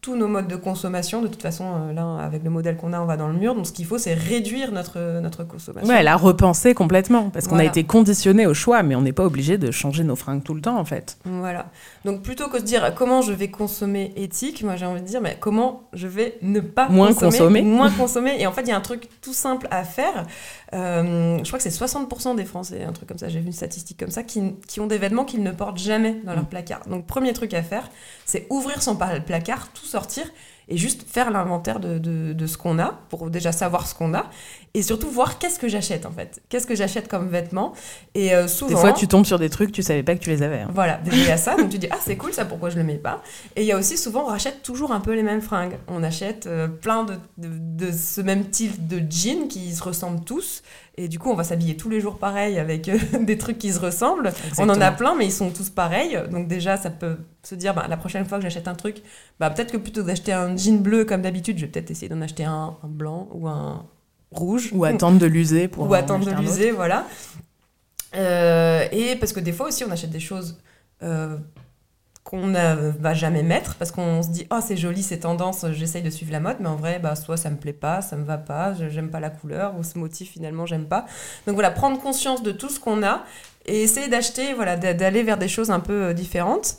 tous nos modes de consommation. De toute façon, euh, là, avec le modèle qu'on a, on va dans le mur. Donc, ce qu'il faut, c'est réduire notre, notre consommation. Ouais, la repenser complètement. Parce qu'on voilà. a été conditionné au choix, mais on n'est pas obligé de changer nos fringues tout le temps, en fait. Voilà. Donc, plutôt que de dire comment je vais consommer éthique, moi, j'ai envie de dire mais comment je vais ne pas moins consommer. consommer. Moins consommer. Et en fait, il y a un truc tout simple à faire. Euh, je crois que c'est soixante pour cent des Français, un truc comme ça, j'ai vu une statistique comme ça, qui, qui ont des vêtements qu'ils ne portent jamais dans leur placard. Donc, premier truc à faire, c'est ouvrir son placard, tout sortir et juste faire l'inventaire de, de, de ce qu'on a pour déjà savoir ce qu'on a et surtout voir qu'est-ce que j'achète en fait. Qu'est-ce que j'achète comme vêtements et euh, souvent... Des fois, tu tombes sur des trucs, tu savais pas que tu les avais. Hein. Voilà, déjà il y a ça, donc tu dis « Ah, c'est cool ça, pourquoi je le mets pas ?» Et il y a aussi souvent, on rachète toujours un peu les mêmes fringues. On achète euh, plein de, de, de ce même type de jeans qui se ressemblent tous et du coup, on va s'habiller tous les jours pareil avec euh, des trucs qui se ressemblent. Exactement. On en a plein, mais ils sont tous pareils. Donc déjà, ça peut se dire, bah, la prochaine fois que j'achète un truc, bah, peut-être que plutôt que d'acheter un jean bleu comme d'habitude, je vais peut-être essayer d'en acheter un, un blanc ou un rouge. Ou attendre de l'user pour Ou attendre de l'user, voilà. Euh, et parce que des fois aussi, on achète des choses... Euh, qu'on ne va jamais mettre parce qu'on se dit « Oh, c'est joli, c'est tendance, j'essaye de suivre la mode. » Mais en vrai, bah, soit ça me plaît pas, ça me va pas, j'aime pas la couleur ou ce motif, finalement, j'aime pas. Donc voilà, prendre conscience de tout ce qu'on a et essayer d'acheter, voilà, d'aller vers des choses un peu différentes.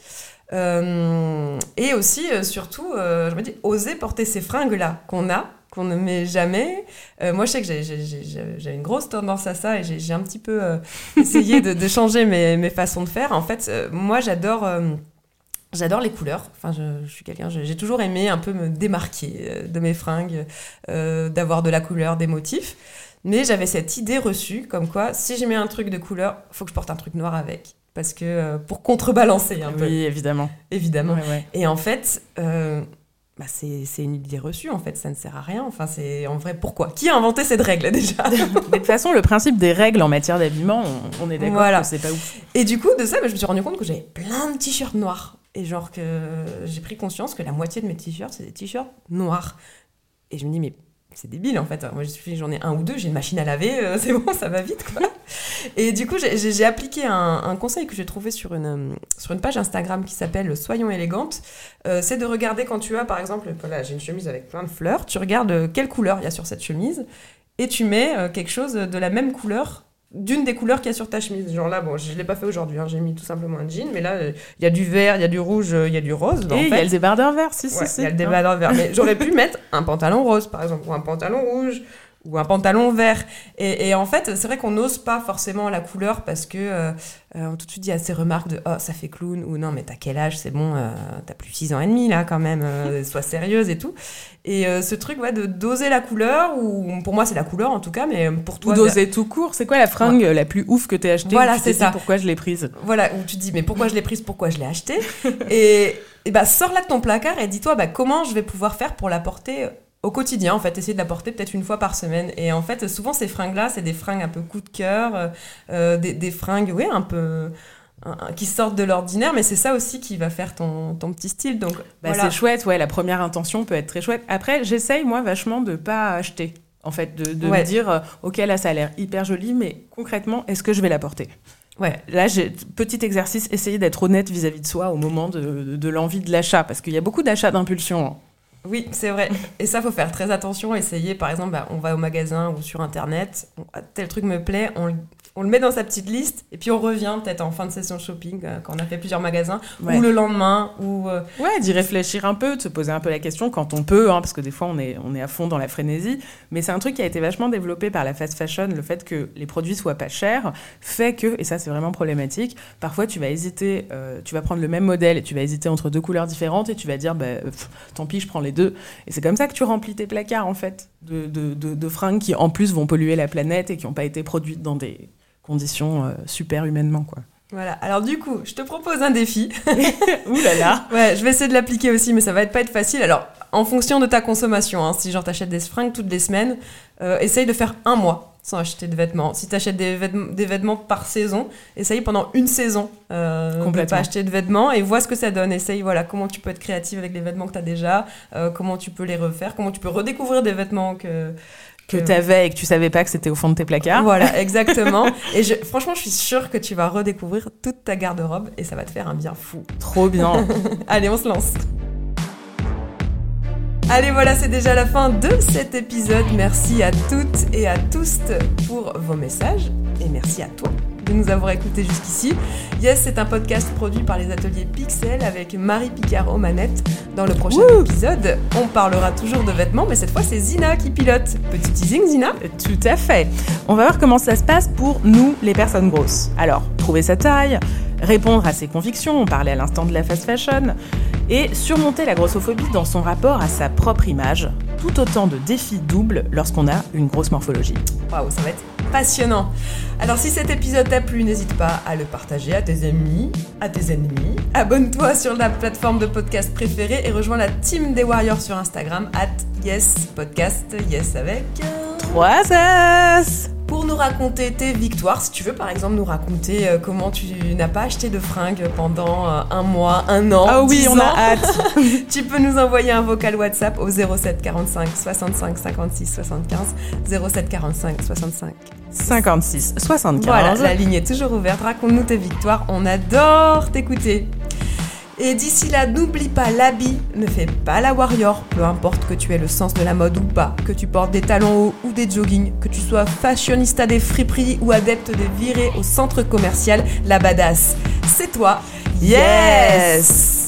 Euh, et aussi, euh, surtout, euh, je me dis, oser porter ces fringues-là qu'on a, qu'on ne met jamais. Euh, moi, je sais que j'ai, j'ai, j'ai, j'ai une grosse tendance à ça et j'ai, j'ai un petit peu euh, essayé de, de changer mes, mes façons de faire. En fait, euh, moi, j'adore... Euh, J'adore les couleurs, enfin je, je suis quelqu'un, je, j'ai toujours aimé un peu me démarquer euh, de mes fringues, euh, d'avoir de la couleur, des motifs, mais j'avais cette idée reçue comme quoi si je mets un truc de couleur, faut que je porte un truc noir avec, parce que euh, pour contrebalancer un oui, peu. Oui, évidemment. Évidemment. Ouais, ouais. Et en fait, euh, bah c'est, c'est une idée reçue en fait, ça ne sert à rien, enfin c'est en vrai pourquoi ? Qui a inventé cette règle déjà ? Mais de toute façon, le principe des règles en matière d'habillement, on, on est d'accord voilà. que c'est pas ouf. Et du coup, de ça, bah, je me suis rendu compte que j'avais plein de t-shirts noirs. Et genre que j'ai pris conscience que la moitié de mes t-shirts, c'est des t-shirts noirs. Et je me dis, mais c'est débile en fait. Moi, j'en ai un ou deux, j'ai une machine à laver, euh, c'est bon, ça va vite quoi. Et du coup, j'ai, j'ai appliqué un, un conseil que j'ai trouvé sur une, sur une page Instagram qui s'appelle Soyons élégantes. Euh, c'est de regarder quand tu as, par exemple, voilà, j'ai une chemise avec plein de fleurs, tu regardes quelle couleur il y a sur cette chemise et tu mets euh, quelque chose de la même couleur d'une des couleurs qu'il y a sur ta chemise. Genre là, bon, je ne l'ai pas fait aujourd'hui, hein, j'ai mis tout simplement un jean, mais là, il euh, y a du vert, il y a du rouge, il euh, y a du rose. Et il y a le débardeur vert, si, ouais, si, si. Il y a le débardeur vert, mais j'aurais pu mettre un pantalon rose, par exemple, ou un pantalon rouge, ou un pantalon vert. Et, et en fait, c'est vrai qu'on n'ose pas forcément la couleur parce que euh, euh, tout de suite, il y a ces remarques de « Oh, ça fait clown » ou « Non, mais t'as quel âge ? C'est bon, euh, t'as plus six ans et demi, là, quand même. Euh, sois sérieuse et tout. » Et euh, ce truc, ouais, de doser la couleur, ou pour moi, c'est la couleur, en tout cas, mais pour toi... Ou doser tout court. C'est quoi la fringue ouais. la plus ouf que t'aies achetée ? Voilà, où tu c'est t'es ça. Dit pourquoi je l'ai prise ? Voilà, où tu te dis « Mais pourquoi je l'ai prise ? Pourquoi je l'ai achetée ?» Et, et bah, sors-la de ton placard et dis-toi bah, comment je vais pouvoir faire pour la porter au quotidien, en fait, essayer de la porter peut-être une fois par semaine. Et en fait, souvent, ces fringues-là, c'est des fringues un peu coup de cœur, euh, des, des fringues, oui, un peu... Un, qui sortent de l'ordinaire, mais c'est ça aussi qui va faire ton, ton petit style. Donc, bah, voilà. C'est chouette, ouais, la première intention peut être très chouette. Après, j'essaye, moi, vachement de pas acheter. En fait, de, de ouais. me dire, euh, ok, là, ça a l'air hyper joli, mais concrètement, est-ce que je vais la porter ? Ouais. Là, j'ai petit exercice, essayer d'être honnête vis-à-vis de soi au moment de, de, de l'envie de l'achat, parce qu'il y a beaucoup d'achats d'impulsion. Hein. Oui, c'est vrai. Et ça, faut faire très attention. Essayer, par exemple, bah, on va au magasin ou sur Internet, on, tel truc me plaît, on, on le met dans sa petite liste, et puis on revient peut-être en fin de session shopping, euh, quand on a fait plusieurs magasins, ouais. ou le lendemain, ou... Euh... Ouais, d'y réfléchir un peu, de se poser un peu la question quand on peut, hein, parce que des fois, on est, on est à fond dans la frénésie. Mais c'est un truc qui a été vachement développé par la fast fashion, le fait que les produits soient pas chers, fait que, et ça, c'est vraiment problématique, parfois, tu vas hésiter, euh, tu vas prendre le même modèle, et tu vas hésiter entre deux couleurs différentes, et tu vas dire, bah, pff, tant pis, je prends les deux. Et c'est comme ça que tu remplis tes placards, en fait, de, de, de, de fringues qui, en plus, vont polluer la planète et qui n'ont pas été produites dans des conditions euh, super humainement, quoi. Voilà. Alors du coup, je te propose un défi. Ouh là là. Ouais, je vais essayer de l'appliquer aussi, mais ça va pas être facile. Alors, en fonction de ta consommation, hein, si genre t'achètes des fringues toutes les semaines, euh, essaye de faire un mois sans acheter de vêtements. Si t'achètes des vêtements, des vêtements par saison, essaye pendant une saison euh, de pas acheter de vêtements et vois ce que ça donne. Essaye, voilà, comment tu peux être créative avec les vêtements que t'as déjà, euh, comment tu peux les refaire, comment tu peux redécouvrir des vêtements que... que tu avais et que tu savais pas que c'était au fond de tes placards. Voilà, exactement. Et je, franchement, je suis sûre que tu vas redécouvrir toute ta garde-robe et ça va te faire un bien fou. Trop bien. Allez, on se lance. Allez, voilà, c'est déjà la fin de cet épisode. Merci à toutes et à tous pour vos messages. Et merci à toi de nous avoir écoutés jusqu'ici. Yes, c'est un podcast produit par les ateliers Pixel avec Marie Picard aux manettes. Dans le prochain Wouh épisode, on parlera toujours de vêtements, mais cette fois, c'est Zina qui pilote. Petit teasing, Zina ? Tout à fait. On va voir comment ça se passe pour nous, les personnes grosses. Alors, trouver sa taille, répondre à ses convictions, on parlait à l'instant de la fast fashion, et surmonter la grossophobie dans son rapport à sa propre image. Tout autant de défis doubles lorsqu'on a une grosse morphologie. Waouh, ça va être passionnant. Alors si cet épisode t'a plu, n'hésite pas à le partager à tes amis, à tes ennemis. Abonne-toi sur la plateforme de podcast préférée et rejoins la team des Warriors sur Instagram at yespodcast, yes avec trois S. Pour nous raconter tes victoires, si tu veux par exemple nous raconter euh, comment tu n'as pas acheté de fringues pendant euh, un mois, un an, ah oui, dix on ans, a hâte. Tu peux nous envoyer un vocal WhatsApp au zéro sept quarante-cinq soixante-cinq cinquante-six soixante-quinze, zéro sept quarante-cinq soixante-cinq cinquante-six soixante-quinze. Voilà, la ligne est toujours ouverte. Raconte-nous tes victoires, on adore t'écouter. Et d'ici là, n'oublie pas, l'habit ne fait pas la warrior. Peu importe que tu aies le sens de la mode ou pas, que tu portes des talons hauts ou des joggings, que tu sois fashionista des friperies ou adepte des virées au centre commercial, la badass, c'est toi. Yes!